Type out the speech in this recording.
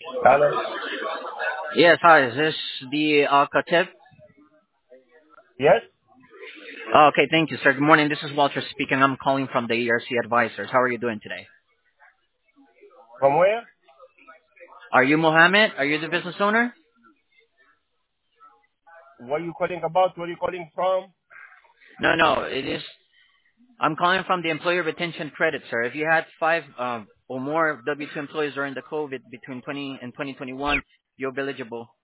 Hello. Yes, hi. Is this the Katib? Yes. Okay, thank you, sir. Good morning. This is Walter speaking. I'm calling from the ERC Advisors. How are you doing today? From where? Are you Mohammed? Are you the business owner? What are you calling about? Where are you calling from? No, no. It is. I'm calling from the Employer Retention Credit, sir. If you had five or more W-2 employees during the COVID between 20 and 2021, you'll be eligible